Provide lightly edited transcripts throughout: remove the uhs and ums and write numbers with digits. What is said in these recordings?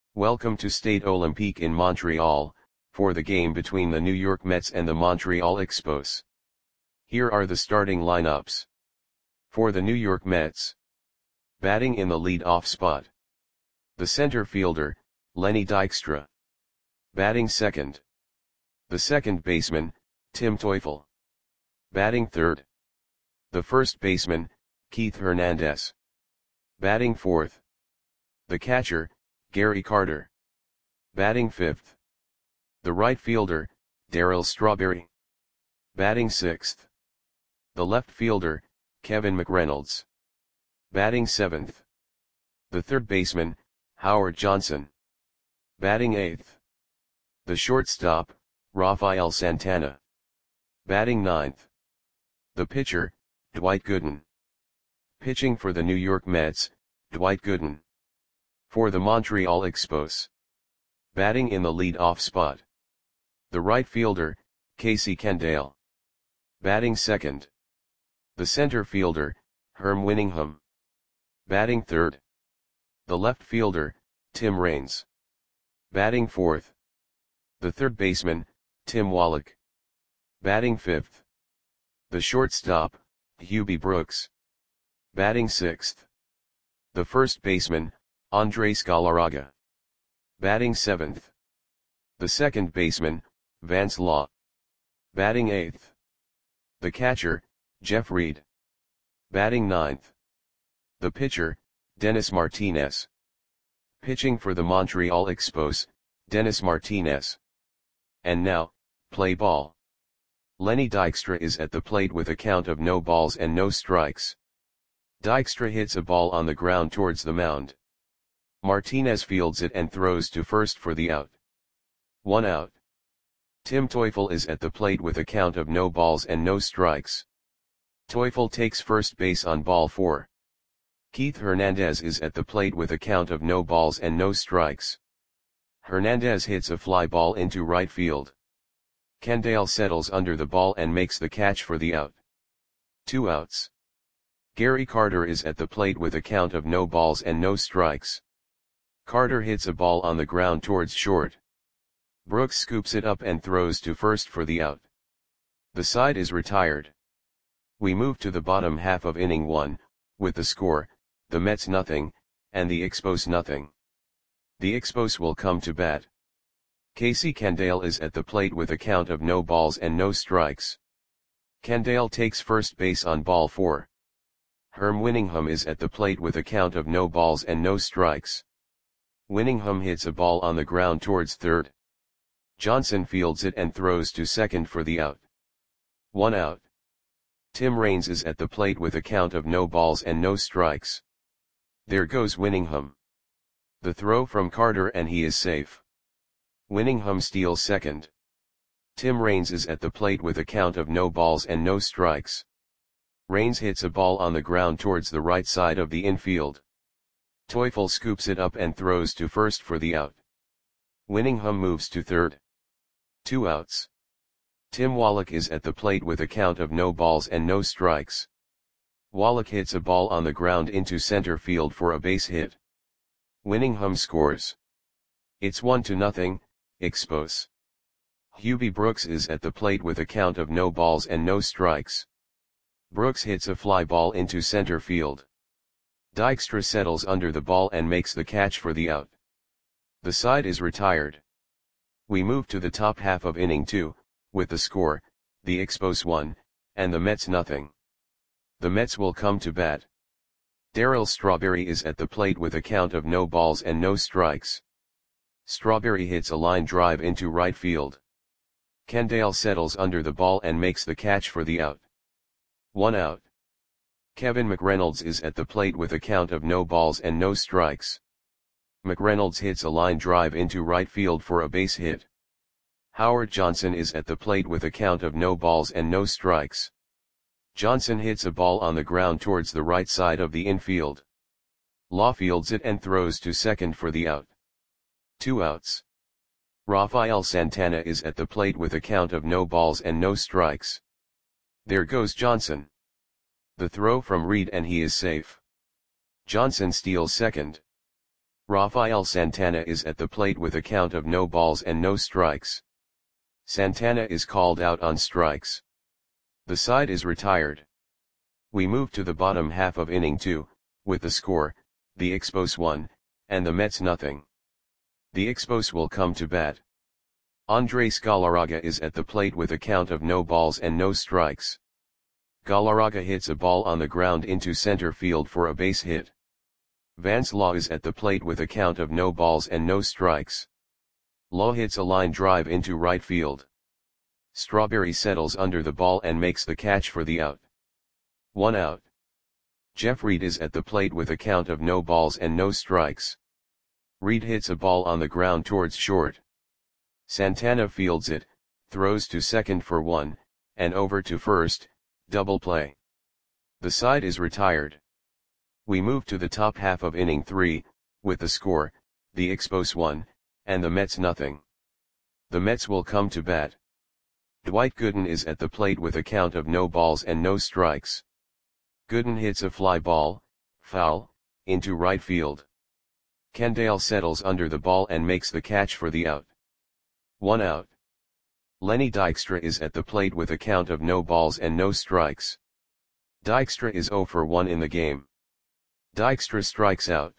Welcome to Stade Olympique in Montreal, for the game between the New York Mets and the Montreal Expos. Here are the starting lineups. For the New York Mets. Batting in the lead-off spot. The center fielder, Lenny Dykstra. Batting second. The second baseman, Tim Teufel. Batting third. The first baseman, Keith Hernandez. Batting fourth. The catcher, Gary Carter. Batting fifth. The right fielder, Darryl Strawberry. Batting sixth. The left fielder, Kevin McReynolds. Batting seventh. The third baseman, Howard Johnson. Batting eighth. The shortstop, Rafael Santana. Batting ninth. The pitcher, Dwight Gooden. Pitching for the New York Mets, Dwight Gooden. For the Montreal Expos. Batting in the lead-off spot. The right fielder, Casey Candaele. Batting second. The center fielder, Herm Winningham. Batting third. The left fielder, Tim Raines. Batting fourth. The third baseman, Tim Wallach. Batting fifth. The shortstop, Hubie Brooks. Batting sixth. The first baseman, Andres Galarraga. Batting seventh. The second baseman, Vance Law. Batting eighth. The catcher, Jeff Reed. Batting ninth. The pitcher, Dennis Martinez. Pitching for the Montreal Expos, Dennis Martinez. And now, play ball. Lenny Dykstra is at the plate with a count of no balls and no strikes. Dykstra hits a ball on the ground towards the mound. Martinez fields it and throws to first for the out. 1 out. Tim Teufel is at the plate with a count of no balls and no strikes. Teufel takes first base on ball 4. Keith Hernandez is at the plate with a count of no balls and no strikes. Hernandez hits a fly ball into right field. Candaele settles under the ball and makes the catch for the out. 2 outs. Gary Carter is at the plate with a count of no balls and no strikes. Carter hits a ball on the ground towards short. Brooks scoops it up and throws to first for the out. The side is retired. We move to the bottom half of inning 1, with the score, the Mets nothing, and the Expos nothing. The Expos will come to bat. Casey Candaele is at the plate with a count of no balls and no strikes. Candaele takes first base on ball 4. Herm Winningham is at the plate with a count of no balls and no strikes. Winningham hits a ball on the ground towards third. Johnson fields it and throws to second for the out. 1 out. Tim Raines is at the plate with a count of no balls and no strikes. There goes Winningham. The throw from Carter and he is safe. Winningham steals second. Tim Raines is at the plate with a count of no balls and no strikes. Raines hits a ball on the ground towards the right side of the infield. Teufel scoops it up and throws to first for the out. Winningham moves to third. 2 outs. Tim Wallach is at the plate with a count of no balls and no strikes. Wallach hits a ball on the ground into center field for a base hit. Winningham scores. It's 1-0, Expos. Hubie Brooks is at the plate with a count of no balls and no strikes. Brooks hits a fly ball into center field. Dykstra settles under the ball and makes the catch for the out. The side is retired. We move to the top half of inning 2, with the score, the Expos 1, and the Mets nothing. The Mets will come to bat. Darryl Strawberry is at the plate with a count of no balls and no strikes. Strawberry hits a line drive into right field. Candaele settles under the ball and makes the catch for the out. 1 out. Kevin McReynolds is at the plate with a count of no balls and no strikes. McReynolds hits a line drive into right field for a base hit. Howard Johnson is at the plate with a count of no balls and no strikes. Johnson hits a ball on the ground towards the right side of the infield. Law fields it and throws to second for the out. 2 outs. Rafael Santana is at the plate with a count of no balls and no strikes. There goes Johnson. The throw from Reed and he is safe. Johnson steals second. Rafael Santana is at the plate with a count of no balls and no strikes. Santana is called out on strikes. The side is retired. We move to the bottom half of inning 2, with the score, the Expos 1, and the Mets nothing. The Expos will come to bat. Andres Galarraga is at the plate with a count of no balls and no strikes. Galarraga hits a ball on the ground into center field for a base hit. Vance Law is at the plate with a count of no balls and no strikes. Law hits a line drive into right field. Strawberry settles under the ball and makes the catch for the out. 1 out. Jeff Reed is at the plate with a count of no balls and no strikes. Reed hits a ball on the ground towards short. Santana fields it, throws to second for 1, and over to first, double play. The side is retired. We move to the top half of inning 3, with the score, the Expos 1, and the Mets nothing. The Mets will come to bat. Dwight Gooden is at the plate with a count of no balls and no strikes. Gooden hits a fly ball, foul, into right field. Kendall settles under the ball and makes the catch for the out. 1 out. Lenny Dykstra is at the plate with a count of no balls and no strikes. Dykstra is 0 for 1 in the game. Dykstra strikes out.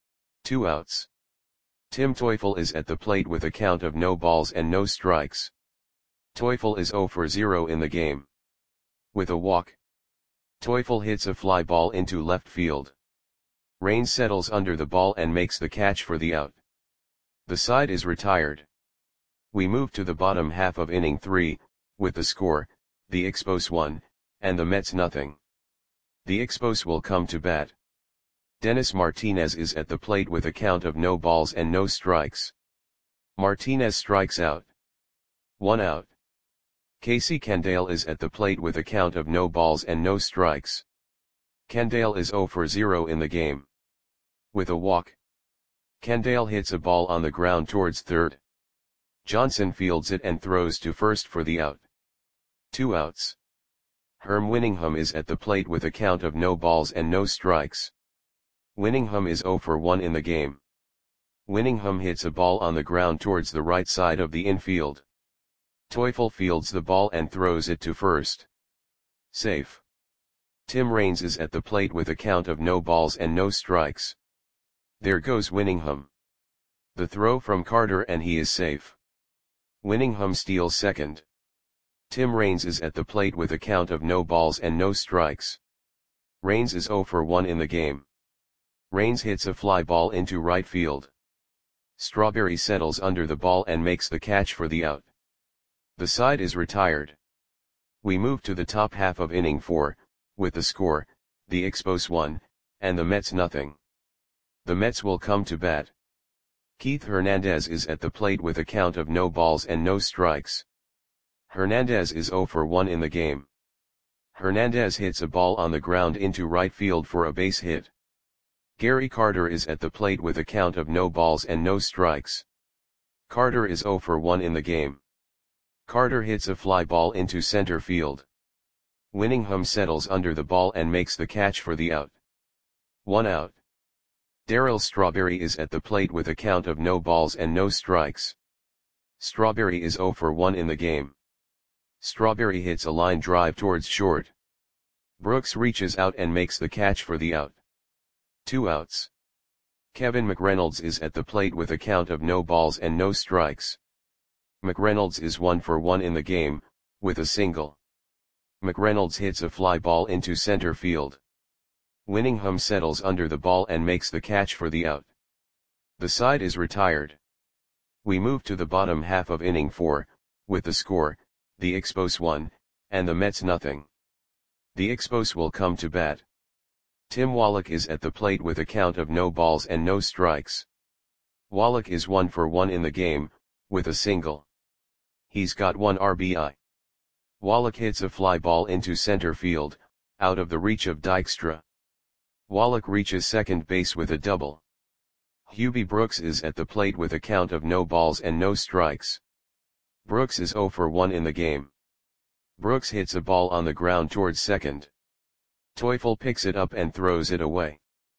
2 outs. Tim Teufel is at the plate with a count of no balls and no strikes. Teufel is 0 for 0 in the game. With a walk. Teufel hits a fly ball into left field. Raines settles under the ball and makes the catch for the out. The side is retired. We move to the bottom half of inning 3, with the score, the Expos 1, and the Mets nothing. The Expos will come to bat. Dennis Martinez is at the plate with a count of no balls and no strikes. Martinez strikes out. 1 out. Casey Kendall is at the plate with a count of no balls and no strikes. Kendall is 0 for 0 in the game. With a walk. Kendall hits a ball on the ground towards third. Johnson fields it and throws to first for the out. 2 outs. Herm Winningham is at the plate with a count of no balls and no strikes. Winningham is 0 for 1 in the game. Winningham hits a ball on the ground towards the right side of the infield. Teufel fields the ball and throws it to first. Safe. Tim Raines is at the plate with a count of no balls and no strikes. There goes Winningham. The throw from Carter and he is safe. Winningham steals second. Tim Raines is at the plate with a count of no balls and no strikes. Raines is 0 for 1 in the game. Raines hits a fly ball into right field. Strawberry settles under the ball and makes the catch for the out. The side is retired. We move to the top half of inning 4, with the score, the Expos 1, and the Mets nothing. The Mets will come to bat. Keith Hernandez is at the plate with a count of no balls and no strikes. Hernandez is 0 for 1 in the game. Hernandez hits a ball on the ground into right field for a base hit. Gary Carter is at the plate with a count of no balls and no strikes. Carter is 0 for 1 in the game. Carter hits a fly ball into center field. Winningham settles under the ball and makes the catch for the out. 1 out. Darryl Strawberry is at the plate with a count of no balls and no strikes. Strawberry is 0 for 1 in the game. Strawberry hits a line drive towards short. Brooks reaches out and makes the catch for the out. 2 outs. Kevin McReynolds is at the plate with a count of no balls and no strikes. McReynolds is 1 for 1 in the game, with a single. McReynolds hits a fly ball into center field. Winningham settles under the ball and makes the catch for the out. The side is retired. We move to the bottom half of inning 4, with the score, the Expos 1, and the Mets nothing. The Expos will come to bat. Tim Wallach is at the plate with a count of no balls and no strikes. Wallach is 1 for 1 in the game, with a single. He's got 1 RBI. Wallach hits a fly ball into center field, out of the reach of Dykstra. Wallach reaches second base with a double. Hubie Brooks is at the plate with a count of no balls and no strikes. Brooks is 0 for 1 in the game. Brooks hits a ball on the ground towards second. Teufel picks it up and throws it away.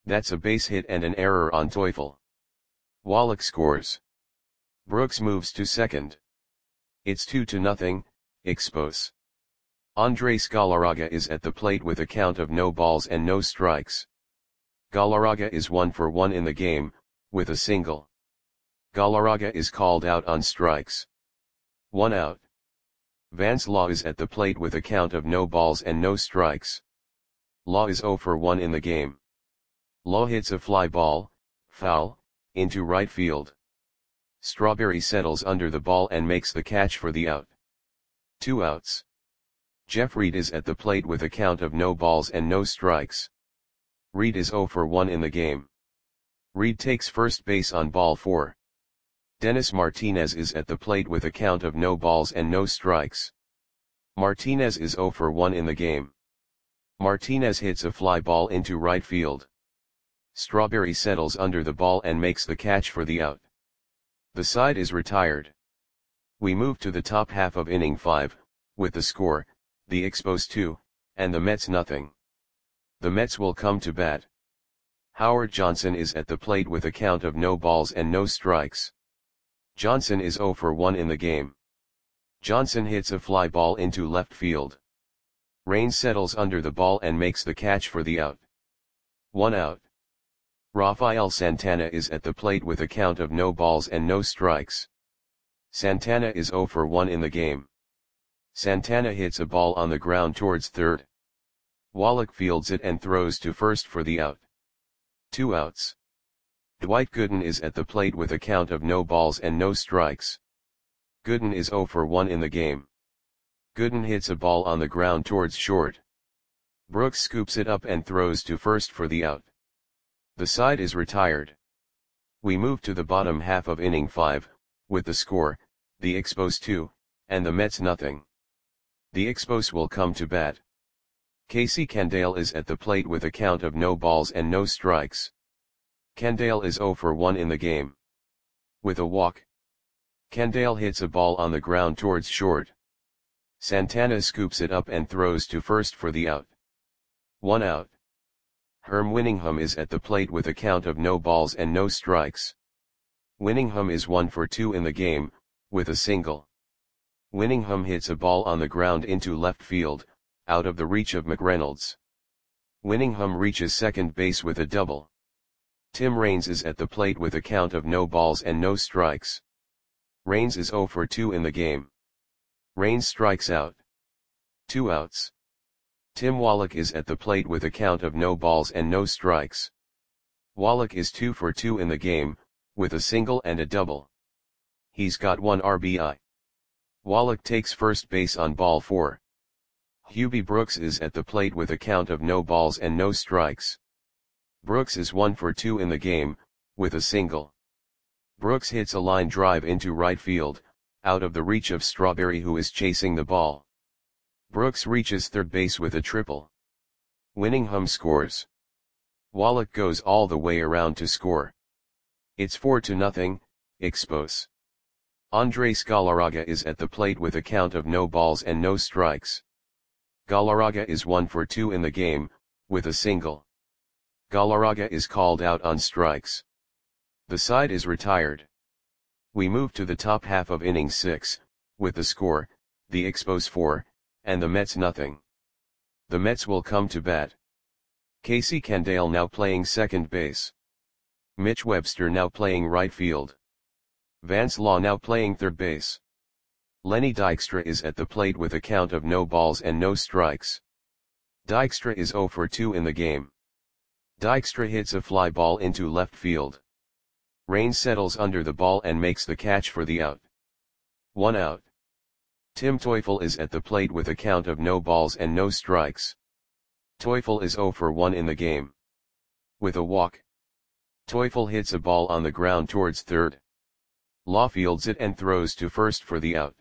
That's a base hit and an error on Teufel. Wallach scores. Brooks moves to second. It's 2-0, Expos. Andres Galarraga is at the plate with a count of no balls and no strikes. Galarraga is 1 for 1 in the game, with a single. Galarraga is called out on strikes. 1 out. Vance Law is at the plate with a count of no balls and no strikes. Law is 0 for 1 in the game. Law hits a fly ball, foul, into right field. Strawberry settles under the ball and makes the catch for the out. 2 outs. Jeff Reed is at the plate with a count of no balls and no strikes. Reed is 0 for 1 in the game. Reed takes first base on ball 4. Dennis Martinez is at the plate with a count of no balls and no strikes. Martinez is 0 for 1 in the game. Martinez hits a fly ball into right field. Strawberry settles under the ball and makes the catch for the out. The side is retired. We move to the top half of inning 5, with the score, the Expos 2, and the Mets nothing. The Mets will come to bat. Howard Johnson is at the plate with a count of no balls and no strikes. Johnson is 0 for 1 in the game. Johnson hits a fly ball into left field. Rain settles under the ball and makes the catch for the out. 1 out. Rafael Santana is at the plate with a count of no balls and no strikes. Santana is 0 for 1 in the game. Santana hits a ball on the ground towards third. Wallach fields it and throws to first for the out. 2 outs. Dwight Gooden is at the plate with a count of no balls and no strikes. Gooden is 0 for 1 in the game. Gooden hits a ball on the ground towards short. Brooks scoops it up and throws to first for the out. The side is retired. We move to the bottom half of inning 5, with the score, the Expos 2, and the Mets nothing. The Expos will come to bat. Casey Candale is at the plate with a count of no balls and no strikes. Candale is 0 for 1 in the game. With a walk. Candale hits a ball on the ground towards short. Santana scoops it up and throws to first for the out. 1 out. Herm Winningham is at the plate with a count of no balls and no strikes. Winningham is 1 for 2 in the game, with a single. Winningham hits a ball on the ground into left field, out of the reach of McReynolds. Winningham reaches second base with a double. Tim Raines is at the plate with a count of no balls and no strikes. Raines is 0 for 2 in the game. Raines strikes out. 2 outs. Tim Wallach is at the plate with a count of no balls and no strikes. Wallach is 2 for 2 in the game, with a single and a double. He's got 1 RBI. Wallach takes first base on ball 4. Hubie Brooks is at the plate with a count of no balls and no strikes. Brooks is 1 for 2 in the game, with a single. Brooks hits a line drive into right field, out of the reach of Strawberry who is chasing the ball. Brooks reaches third base with a triple. Winningham scores. Wallach goes all the way around to score. It's 4-0, Expos. Andres Galarraga is at the plate with a count of no balls and no strikes. Galarraga is 1 for 2 in the game, with a single. Galarraga is called out on strikes. The side is retired. We move to the top half of inning 6, with the score, the Expos 4, and the Mets nothing. The Mets will come to bat. Casey Candale now playing second base. Mitch Webster now playing right field. Vance Law now playing third base. Lenny Dykstra is at the plate with a count of no balls and no strikes. Dykstra is 0 for 2 in the game. Dykstra hits a fly ball into left field. Raines settles under the ball and makes the catch for the out. 1 out. Tim Teufel is at the plate with a count of no balls and no strikes. Teufel is 0 for 1 in the game. With a walk. Teufel hits a ball on the ground towards third. Law fields it and throws to first for the out.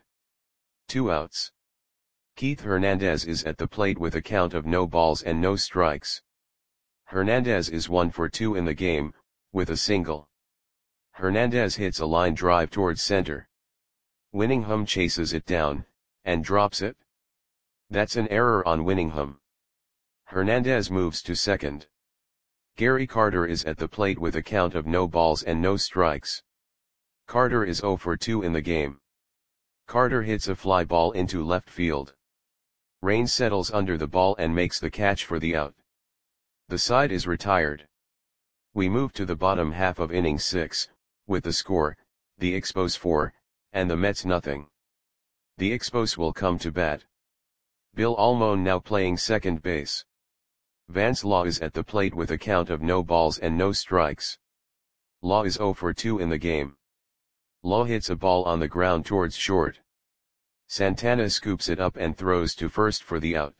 2 outs. Keith Hernandez is at the plate with a count of no balls and no strikes. Hernandez is 1 for 2 in the game, with a single. Hernandez hits a line drive towards center. Winningham chases it down, and drops it. That's an error on Winningham. Hernandez moves to second. Gary Carter is at the plate with a count of no balls and no strikes. Carter is 0 for 2 in the game. Carter hits a fly ball into left field. Raines settles under the ball and makes the catch for the out. The side is retired. We move to the bottom half of inning 6, with the score, the Expos 4, and the Mets nothing. The Expos will come to bat. Bill Almon now playing second base. Vance Law is at the plate with a count of no balls and no strikes. Law is 0 for 2 in the game. Law hits a ball on the ground towards short. Santana scoops it up and throws to first for the out.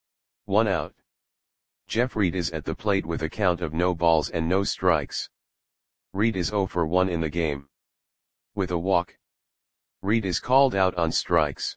1 out. Jeff Reed is at the plate with a count of no balls and no strikes. Reed is 0 for 1 in the game. With a walk. Reed is called out on strikes.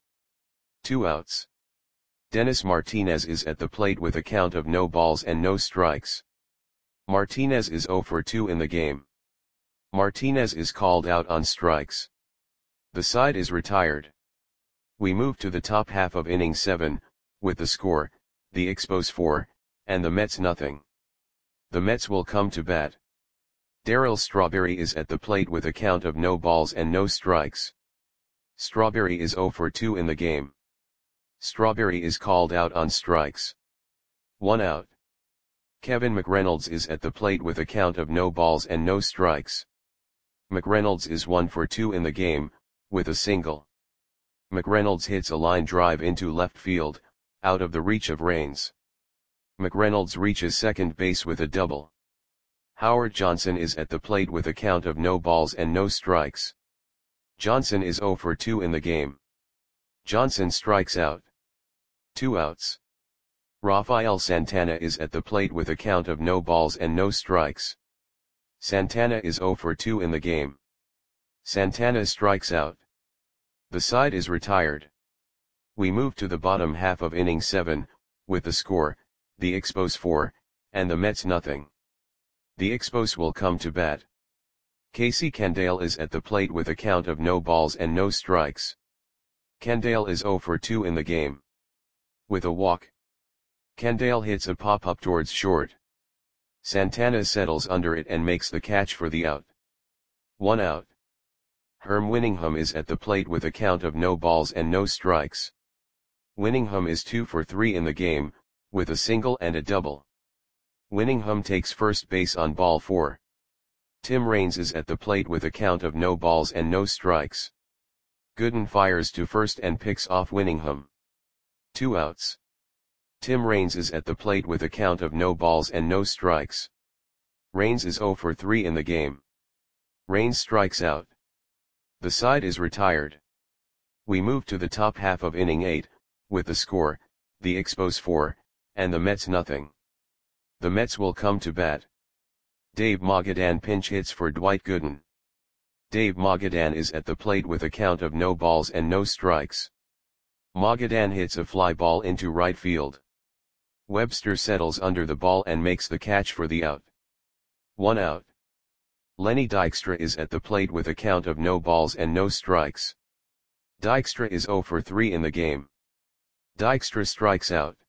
2 outs. Dennis Martinez is at the plate with a count of no balls and no strikes. Martinez is 0 for 2 in the game. Martinez is called out on strikes. The side is retired. We move to the top half of inning 7, with the score, the Expos 4, and the Mets nothing. The Mets will come to bat. Darryl Strawberry is at the plate with a count of no balls and no strikes. Strawberry is 0 for 2 in the game. Strawberry is called out on strikes. 1 out. Kevin McReynolds is at the plate with a count of no balls and no strikes. McReynolds is 1 for 2 in the game, with a single. McReynolds hits a line drive into left field, out of the reach of Raines. McReynolds reaches second base with a double. Howard Johnson is at the plate with a count of no balls and no strikes. Johnson is 0 for 2 in the game. Johnson strikes out. 2 outs. Rafael Santana is at the plate with a count of no balls and no strikes. Santana is 0 for 2 in the game. Santana strikes out. The side is retired. We move to the bottom half of inning 7, with the score, the Expos 4, and the Mets nothing. The Expos will come to bat. Casey Candale is at the plate with a count of no balls and no strikes. Candale is 0 for 2 in the game. With a walk. Candale hits a pop-up towards short. Santana settles under it and makes the catch for the out. 1 out. Herm Winningham is at the plate with a count of no balls and no strikes. Winningham is 2 for 3 in the game, with a single and a double. Winningham takes first base on ball 4. Tim Raines is at the plate with a count of no balls and no strikes. Gooden fires to first and picks off Winningham. 2 outs. Tim Raines is at the plate with a count of no balls and no strikes. Raines is 0 for 3 in the game. Raines strikes out. The side is retired. We move to the top half of inning 8, with the score, the Expos 4, and the Mets nothing. The Mets will come to bat. Dave Magadan pinch hits for Dwight Gooden. Dave Magadan is at the plate with a count of no balls and no strikes. Magadan hits a fly ball into right field. Webster settles under the ball and makes the catch for the out. 1 out. Lenny Dykstra is at the plate with a count of no balls and no strikes. Dykstra is 0 for 3 in the game. Dykstra strikes out.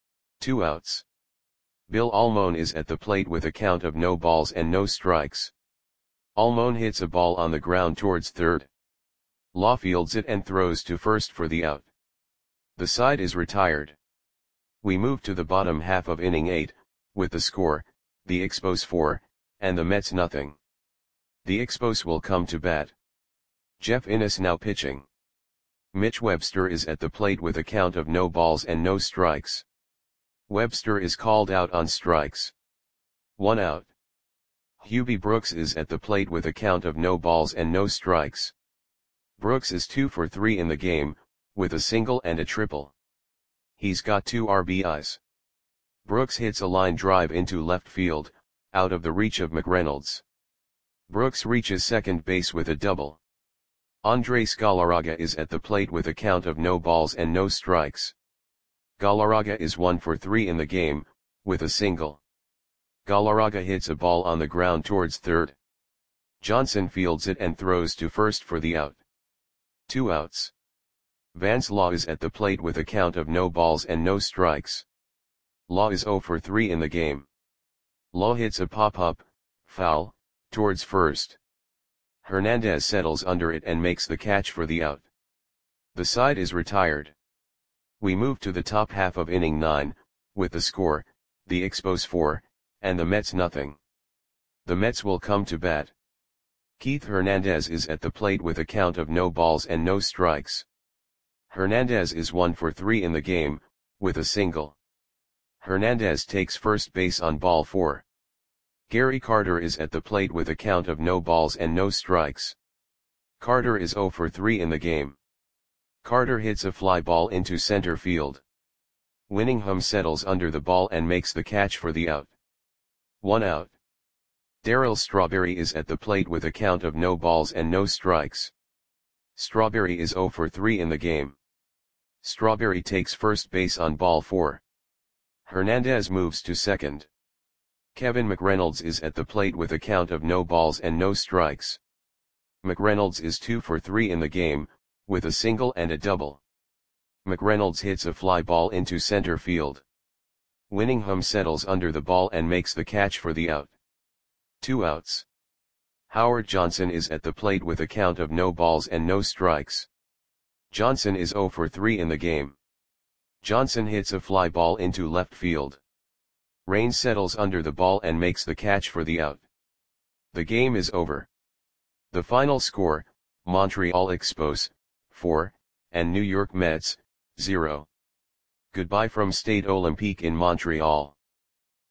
2 outs. Bill Almon is at the plate with a count of no balls and no strikes. Almon hits a ball on the ground towards third. Law fields it and throws to first for the out. The side is retired. We move to the bottom half of inning 8, with the score, the Expos 4, and the Mets nothing. The Expos will come to bat. Jeff Innes now pitching. Mitch Webster is at the plate with a count of no balls and no strikes. Webster is called out on strikes. 1 out. Hubie Brooks is at the plate with a count of no balls and no strikes. Brooks is 2 for 3 in the game, with a single and a triple. He's got 2 RBIs. Brooks hits a line drive into left field, out of the reach of McReynolds. Brooks reaches second base with a double. Andres Galarraga is at the plate with a count of no balls and no strikes. Galarraga is 1 for 3 in the game, with a single. Galarraga hits a ball on the ground towards third. Johnson fields it and throws to first for the out. 2 outs. Vance Law is at the plate with a count of no balls and no strikes. Law is 0 for 3 in the game. Law hits a pop-up, foul, towards first. Hernandez settles under it and makes the catch for the out. The side is retired. We move to the top half of inning 9, with the score, the Expos 4, and the Mets nothing. The Mets will come to bat. Keith Hernandez is at the plate with a count of no balls and no strikes. Hernandez is 1 for 3 in the game, with a single. Hernandez takes first base on ball 4. Gary Carter is at the plate with a count of no balls and no strikes. Carter is 0 for 3 in the game. Carter hits a fly ball into center field. Winningham settles under the ball and makes the catch for the out. 1 out. Darryl Strawberry is at the plate with a count of no balls and no strikes. Strawberry is 0 for 3 in the game. Strawberry takes first base on ball 4. Hernandez moves to second. Kevin McReynolds is at the plate with a count of no balls and no strikes. McReynolds is 2 for 3 in the game, with a single and a double. McReynolds hits a fly ball into center field. Winningham settles under the ball and makes the catch for the out. 2 outs. Howard Johnson is at the plate with a count of no balls and no strikes. Johnson is 0 for 3 in the game. Johnson hits a fly ball into left field. Rain settles under the ball and makes the catch for the out. The game is over. The final score, Montreal Expos, 4, and New York Mets, 0. Goodbye from Stade Olympique in Montreal.